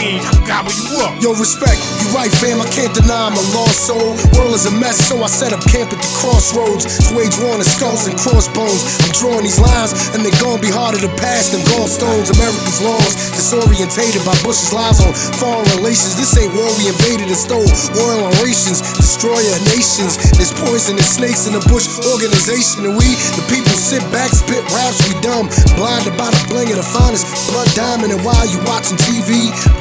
mean, gobble you up. Yo, respect, you right fam, I can't deny I'm a lost soul. World is a mess, so I set up camp at the crossroads. Swage drawn in skulls and crossbones. I'm drawing these lines, and they gon' be harder to pass than gallstones. America's laws, disorientated by Bush's lies on foreign relations. This ain't war we invaded and stole. War on rations, destroyer of nations. There's poisonous snakes in the Bush organization, and we, the people, sit back, spit raps, we dumb. Blinded by the bling of the finest blood diamond, and while you watching TV,